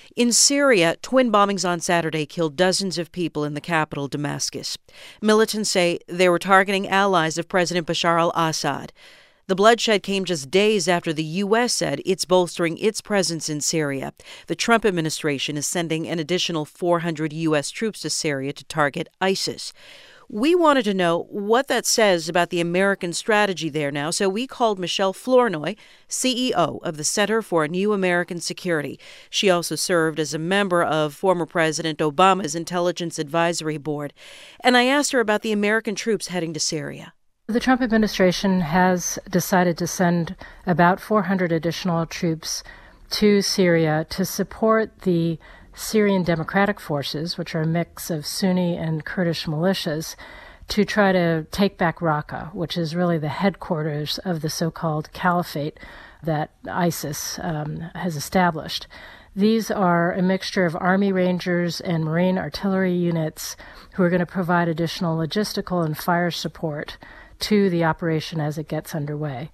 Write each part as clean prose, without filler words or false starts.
In Syria, twin bombings on Saturday killed dozens of people in the capital, Damascus. Militants say they were targeting allies of President Bashar al-Assad. The bloodshed came just days after the U.S. said it's bolstering its presence in Syria. The Trump administration is sending an additional 400 U.S. troops to Syria to target ISIS. We wanted to know what that says about the American strategy there now, so we called Michelle Flournoy, CEO of the Center for New American Security. She also served as a member of former President Obama's Intelligence Advisory Board. And I asked her about the American troops heading to Syria. The Trump administration has decided to send about 400 additional troops to Syria to support the Syrian Democratic Forces, which are a mix of Sunni and Kurdish militias, to try to take back Raqqa, which is really the headquarters of the so-called caliphate that ISIS has established. These are a mixture of Army Rangers and Marine artillery units who are going to provide additional logistical and fire support to the operation as it gets underway.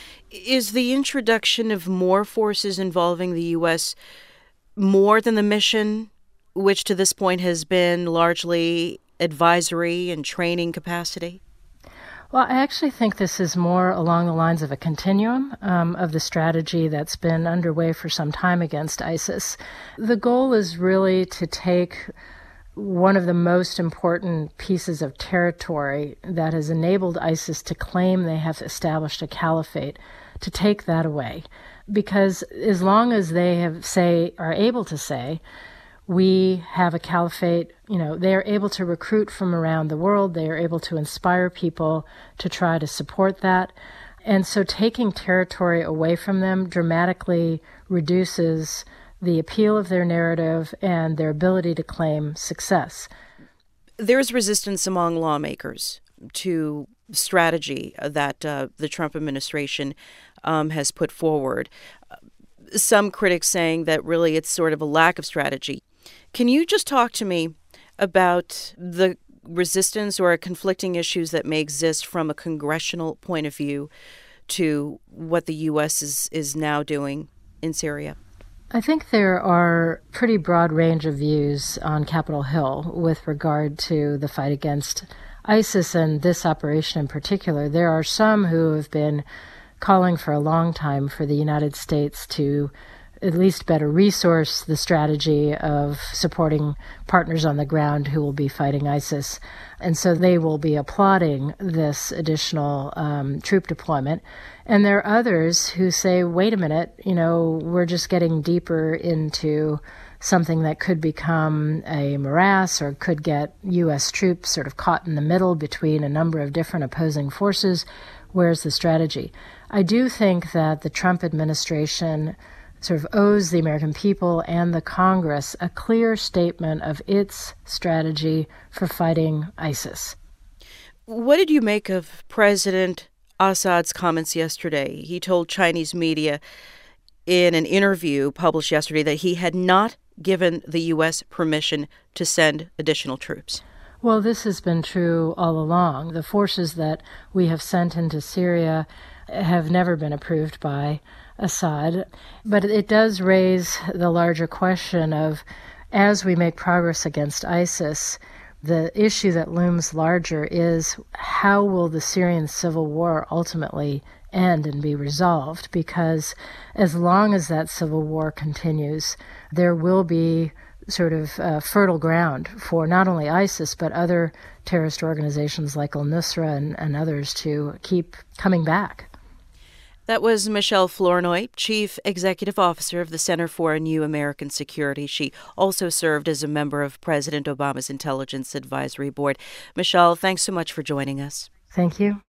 Is the introduction of more forces involving the U.S. more than the mission, which to this point has been largely advisory and training capacity? Well, I actually think this is more along the lines of a continuum of the strategy that's been underway for some time against ISIS. The goal is really to take one of the most important pieces of territory that has enabled ISIS to claim they have established a caliphate, to take that away. Because as long as they are able to say, we have a caliphate, they are able to recruit from around the world, they are able to inspire people to try to support that. And so taking territory away from them dramatically reduces the appeal of their narrative and their ability to claim success. There's resistance among lawmakers to strategy that the Trump administration has put forward. Some critics saying that really it's sort of a lack of strategy. Can you just talk to me about the resistance or conflicting issues that may exist from a congressional point of view to what the U.S. is now doing in Syria? I think there are a pretty broad range of views on Capitol Hill with regard to the fight against ISIS and this operation in particular. There are some who have been calling for a long time for the United States to at least better resource the strategy of supporting partners on the ground who will be fighting ISIS. And so they will be applauding this additional troop deployment. And there are others who say, wait a minute, we're just getting deeper into something that could become a morass or could get U.S. troops sort of caught in the middle between a number of different opposing forces. Where's the strategy? I do think that the Trump administration sort of owes the American people and the Congress a clear statement of its strategy for fighting ISIS. What did you make of President Assad's comments yesterday? He told Chinese media in an interview published yesterday that he had not given the U.S. permission to send additional troops. Well, this has been true all along. The forces that we have sent into Syria have never been approved by Assad. But it does raise the larger question of, as we make progress against ISIS, the issue that looms larger is how will the Syrian civil war ultimately end and be resolved? Because as long as that civil war continues, there will be sort of fertile ground for not only ISIS, but other terrorist organizations like al-Nusra and others to keep coming back. That was Michelle Flournoy, Chief Executive Officer of the Center for New American Security. She also served as a member of President Obama's Intelligence Advisory Board. Michelle, thanks so much for joining us. Thank you.